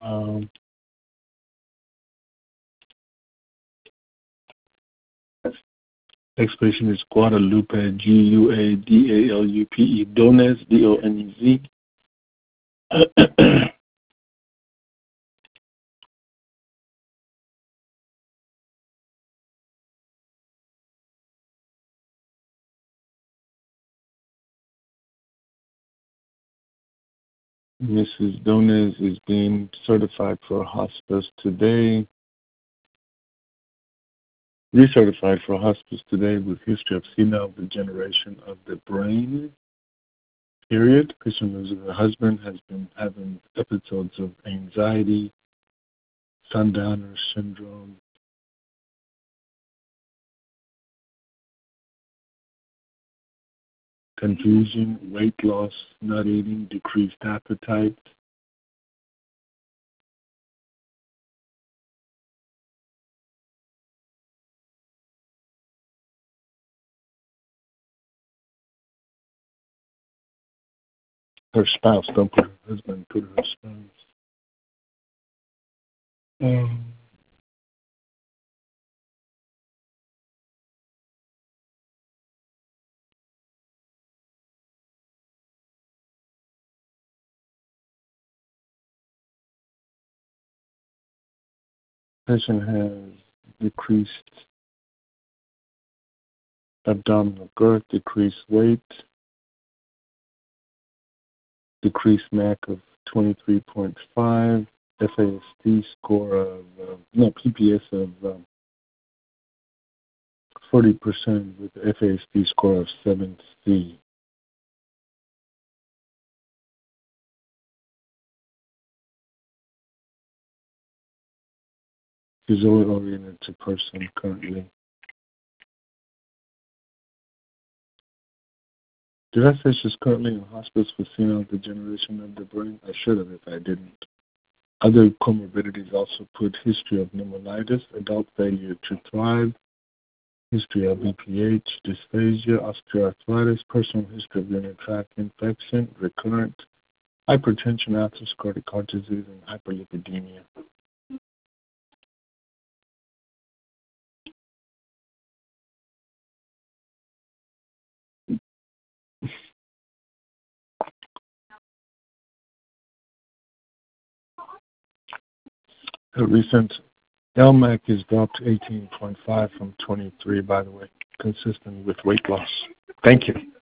Um, Next patient is Guadalupe, Guadalupe, Donez, Donez. Mrs. Donez is being certified for hospice today. Recertified for hospice today with history of senile degeneration of the brain. Period. Patient lives with her husband, has been having episodes of anxiety, sundowner syndrome, confusion, weight loss, not eating, decreased appetite. Her spouse, don't put her husband, put her spouse. Patient has decreased abdominal girth, decreased weight, decreased MAC of 23.5, FASD score of, PPS of 40% with FASD score of 7C. She's oriented to person currently. Did I say she's currently in hospice for senile degeneration of the brain? I should have if I didn't. Other comorbidities also put history of pneumonitis, adult failure to thrive, history of BPH, dysphagia, osteoarthritis, personal history of urinary tract infection, recurrent hypertension, atherosclerotic heart disease, and hyperlipidemia. Her recent LMAC is dropped to 18.5 from 23, by the way, consistent with weight loss. Thank you.